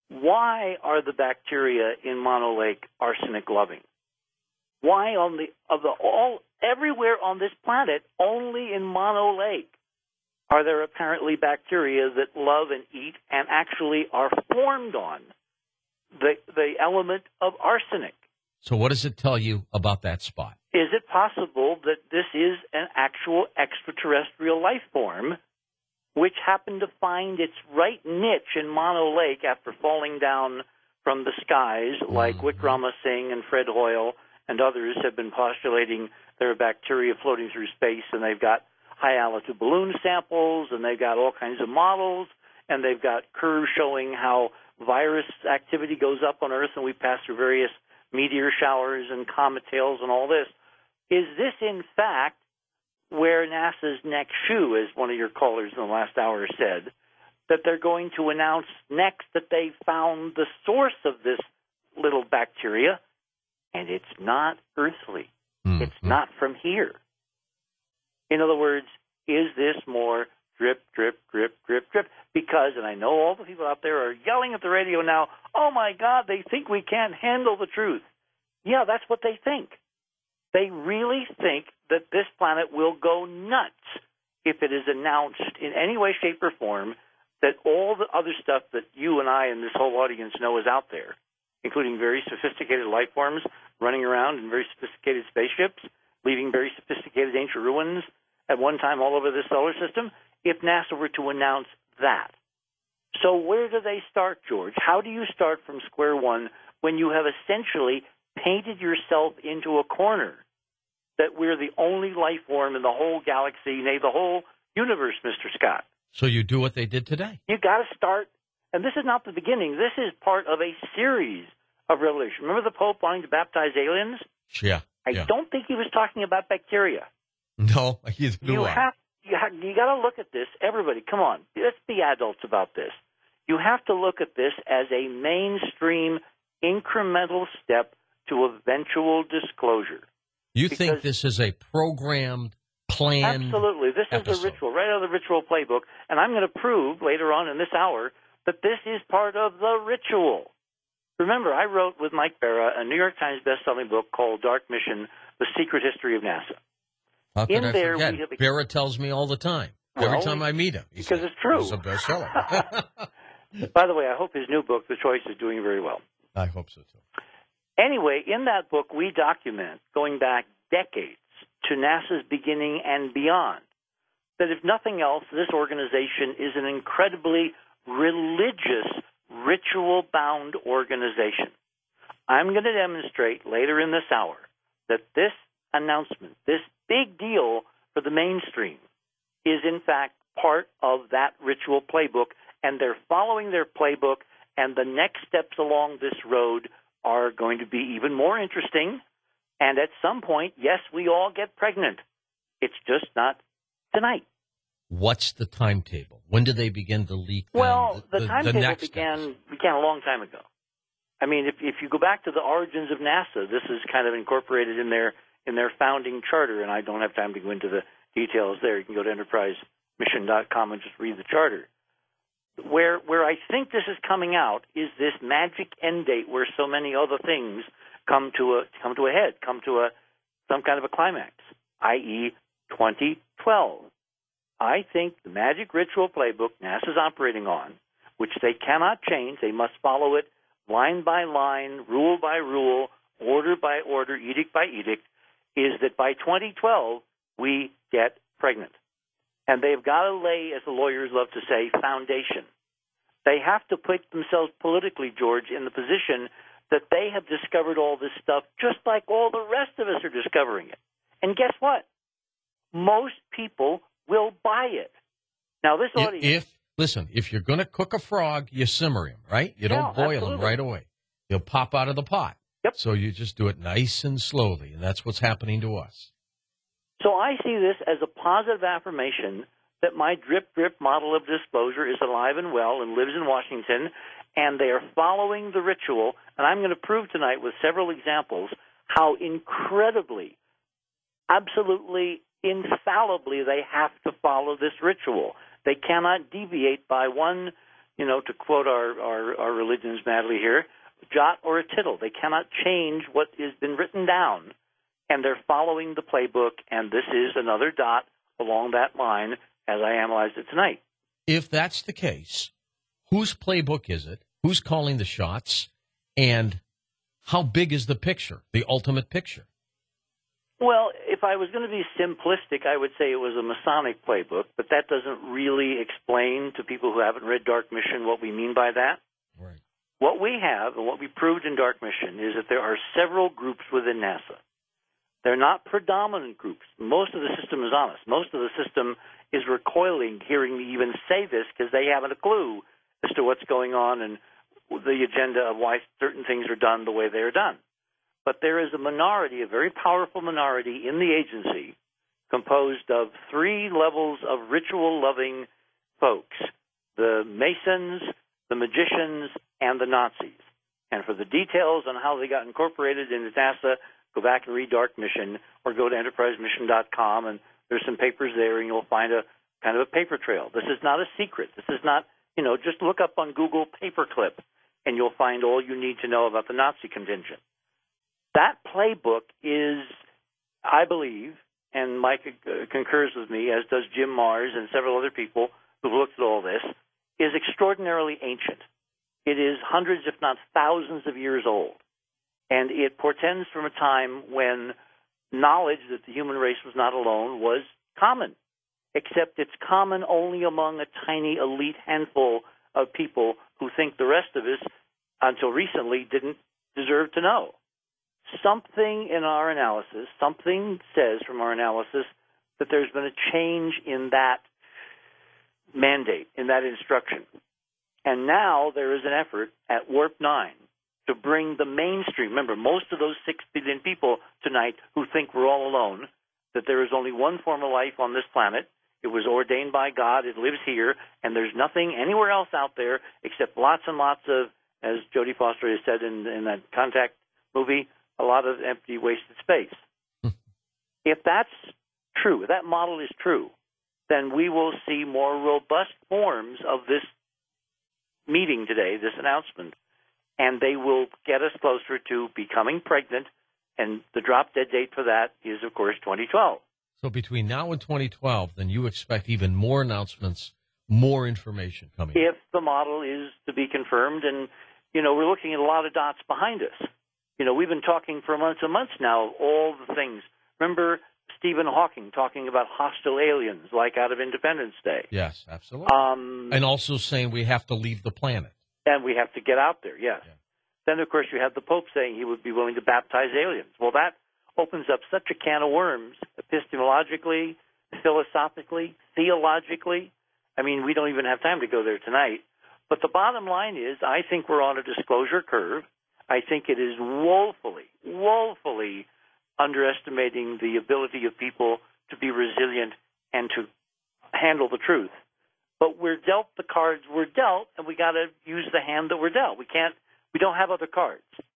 Why are the bacteria in Mono Lake arsenic loving? Why everywhere on this planet, only in Mono Lake are there apparently bacteria that love and eat and actually are formed on the element of arsenic? So what does it tell you about that spot? Is it possible that this is an actual extraterrestrial life form which happened to find its right niche in Mono Lake after falling down from the skies, like Wickramasinghe and Fred Hoyle and others have been postulating there are bacteria floating through space, and they've got high-altitude balloon samples, and they've got all kinds of models, and they've got curves showing how virus activity goes up on Earth, and we pass through various meteor showers and comet tails and all this. Is this, in fact, where NASA's next shoe, as one of your callers in the last hour said, that they're going to announce next that they found the source of this little bacteria, and it's not earthly. It's not from here. In other words, is this more drip, drip, drip, drip, drip? Because, and I know all the people out there are yelling at the radio now, oh, my God, they think we can't handle the truth. Yeah, that's what they think. They really think that this planet will go nuts if it is announced in any way, shape, or form that all the other stuff that you and I and this whole audience know is out there, including very sophisticated life forms running around in very sophisticated spaceships, leaving very sophisticated ancient ruins at one time all over the solar system, if NASA were to announce that. So where do they start, George? How do you start from square one when you have essentially painted yourself into a corner that we're the only life form in the whole galaxy, nay, the whole universe, Mr. Scott? So you do what they did today. You got to start, and this is not the beginning. This is part of a series of revelation. Remember the Pope wanting to baptize aliens? Yeah. I don't think he was talking about bacteria. No, either do I. You got to look at this. Everybody, come on. Let's be adults about this. You have to look at this as a mainstream, incremental step to eventual disclosure. You think this is a programmed, planned Absolutely. This episode. is a ritual, right out of the ritual playbook. And I'm going to prove later on in this hour that this is part of the ritual. Remember, I wrote with Mike Barra a New York Times best-selling book called Dark Mission, The Secret History of NASA. How could I forget? Barra tells me all the time. Every time I meet him. Because it's true. It's a bestseller. By the way, I hope his new book, The Choice, is doing very well. I hope so, too. Anyway, in that book, we document, going back decades to NASA's beginning and beyond, that if nothing else, this organization is an incredibly religious, ritual-bound organization. I'm going to demonstrate later in this hour that this announcement, this big deal for the mainstream, is in fact part of that ritual playbook, and they're following their playbook, and the next steps along this road are going to be even more interesting. And at some point, yes, we all get pregnant. It's just not tonight. What's the timetable? When do they begin to leak? Well, the timetable next began a long time ago. I mean, if you go back to the origins of NASA, this is kind of incorporated in their founding charter, and I don't have time to go into the details there. You can go to enterprisemission.com and just read the charter. Where I think this is coming out is this magic end date where so many other things come to a head, come to some kind of a climax, i.e. 2012. I think the magic ritual playbook NASA's operating on, which they cannot change, they must follow it line by line, rule by rule, order by order, edict by edict, is that by 2012 we get pregnant. And they've got to lay, as the lawyers love to say, foundation. They have to put themselves politically, George, in the position that they have discovered all this stuff just like all the rest of us are discovering it. And guess what? Most people will buy it. Now, this audience... If you're going to cook a frog, you simmer him, right? You don't boil him right away. He'll pop out of the pot. Yep. So you just do it nice and slowly, and that's what's happening to us. So I see this as a positive affirmation that my drip-drip model of disclosure is alive and well and lives in Washington, and they are following the ritual. And I'm going to prove tonight with several examples how incredibly, absolutely, infallibly they have to follow this ritual. They cannot deviate by one to quote our religions madly here, jot or a tittle. They cannot change what has been written down, and they're following the playbook, and this is another dot along that line as I analyzed it tonight. If that's the case, whose playbook is it? Who's calling the shots? And how big is the picture, the ultimate picture? Well, if I was going to be simplistic, I would say it was a Masonic playbook, but that doesn't really explain to people who haven't read Dark Mission what we mean by that. Right. What we have and what we proved in Dark Mission is that there are several groups within NASA. They're not predominant groups. Most of the system is honest. Most of the system is recoiling hearing me even say this because they haven't a clue as to what's going on and the agenda of why certain things are done the way they are done. But there is a minority, a very powerful minority in the agency composed of three levels of ritual-loving folks, the Masons, the magicians, and the Nazis. And for the details on how they got incorporated into NASA, go back and read Dark Mission or go to enterprisemission.com, and there's some papers there, and you'll find a kind of a paper trail. This is not a secret. This is not, just look up on Google paperclip, and you'll find all you need to know about the Nazi contingent. That playbook is, I believe, and Mike concurs with me, as does Jim Mars and several other people who've looked at all this, is extraordinarily ancient. It is hundreds, if not thousands of years old. And it portends from a time when knowledge that the human race was not alone was common, except it's common only among a tiny elite handful of people who think the rest of us, until recently, didn't deserve to know. Something in our analysis, something says from our analysis that there's been a change in that mandate, in that instruction. And now there is an effort at Warp 9 to bring the mainstream. Remember, most of those 6 billion people tonight who think we're all alone, that there is only one form of life on this planet. It was ordained by God. It lives here, and there's nothing anywhere else out there except lots and lots of, as Jodie Foster has said in that Contact movie, a lot of empty, wasted space. If that's true, if that model is true, then we will see more robust forms of this meeting today, this announcement, and they will get us closer to becoming pregnant, and the drop-dead date for that is, of course, 2012. So between now and 2012, then you expect even more announcements, more information coming. If the model is to be confirmed, and, we're looking at a lot of dots behind us. We've been talking for months and months now, all the things. Remember Stephen Hawking talking about hostile aliens, like out of Independence Day? Yes, absolutely. And also saying we have to leave the planet. And we have to get out there, yes. Yeah. Then, of course, you have the Pope saying he would be willing to baptize aliens. Well, that opens up such a can of worms, epistemologically, philosophically, theologically. I mean, we don't even have time to go there tonight. But the bottom line is, I think we're on a disclosure curve. I think it is woefully underestimating the ability of people to be resilient and to handle the truth. But we're dealt the cards we're dealt, and we got to use the hand that we're dealt. We don't have other cards.